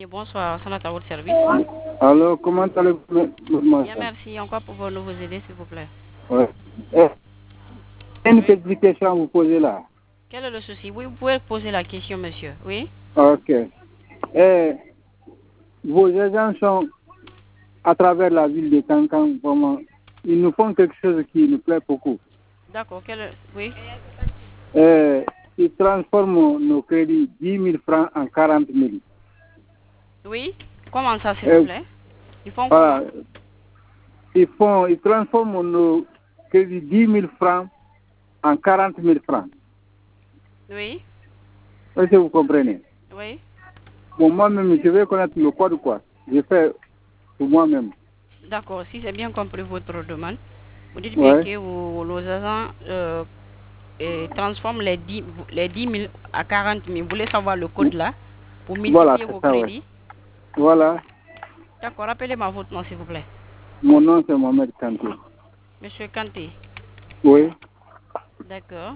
Bonsoir, ça à votre service. Alors, comment allez-vous, mademoiselle? Bien, merci. Encore pouvons-nous vous aider, s'il vous plaît? Ouais. Une petite question à vous poser là. Quel est le souci? Oui, vous pouvez poser la question, monsieur. Oui? Ok. Vos agents sont à travers la ville de Cancan, vraiment. Ils nous font quelque chose qui nous plaît beaucoup. D'accord, oui? Ils transforment nos crédits 10 000 francs en 40 000. Oui? Comment ça, s'il vous plaît? Ils font Voilà. comment? Ils transforment nos crédits 10 000 francs en 40 000 francs. Oui? Est-ce que vous comprenez? Oui? Bon, moi-même, je vais connaître le code, quoi. Je fais pour moi-même. D'accord, si j'ai bien compris votre demande, vous dites bien Ouais. que nos agents transforment les 10 000 à 40 000. Vous voulez savoir le code là pour Voilà, multiplier c'est vos ça, ouais. crédits? Voilà. D'accord, rappelez-moi votre nom, s'il vous plaît. Mon nom, c'est Mohamed Kanté. Monsieur Kanté. Oui. D'accord.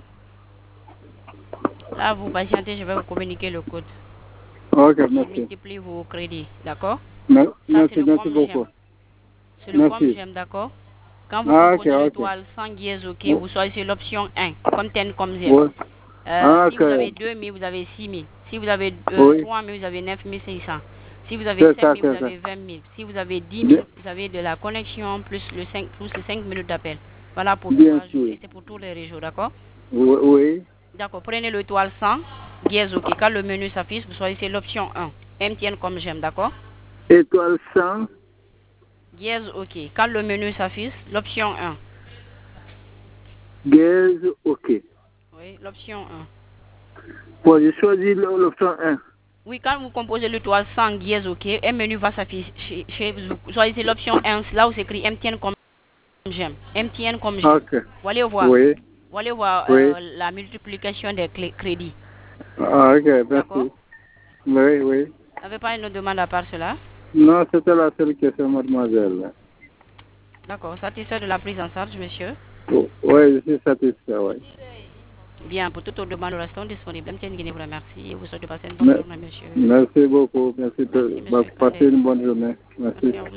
Là, vous patientez, je vais vous communiquer le code. Ok, Qui merci. multiplie vos crédits, d'accord? Ça, c'est Merci, le merci comme j'aime. beaucoup. C'est le comme Merci. j'aime, d'accord? Quand vous Ah, ok, composez ok. l'étoile sans dièse, ok, vous choisissez l'option 1, comme ten, comme j'aime. Oui. Ah, Si ok. vous avez 2 000, vous avez 6 000. Si vous avez Oui. 3 000, vous avez 9 500. Si vous avez C'est 7 ça, 000, vous c'est ça. avez 20 000. Si vous avez 10 000, Bien, vous avez de la connexion plus les 5 minutes d'appel. Voilà pour bien 3 jours. sûr. Et c'est pour tous les régions, d'accord? Oui, oui. D'accord, prenez l'étoile 100, dièse, ok. Quand le menu s'affiche, vous choisissez l'option 1. MTN comme j'aime, d'accord? Étoile 100. Dièse, ok. Quand le menu s'affiche, l'option 1. Gaz, ok. Oui, l'option 1. Bon, j'ai choisi l'option 1. Oui, quand vous composez l'étoile 100 dièse, ok, un menu va s'afficher chez vous. Choisissez l'option 1, là où c'est écrit MTN comme j'aime. MTN comme j'aime. Ok. Vous allez voir. Oui. Vous allez voir Oui. la multiplication des crédits. Ah, ok, D'accord? merci. Oui, oui. Vous n'avez pas une autre demande à part cela? Non, c'était la seule question, mademoiselle. D'accord. Satisfait de la prise en charge, monsieur? Oui, je suis satisfait, oui. Bien, pour toute autre demande, nous restons disponibles. MTN Guinée vous remercie et vous souhaite de passer une bonne journée, monsieur. Merci beaucoup. Merci Merci, de monsieur passer Kandé. une bonne journée. Merci. Merci à vous.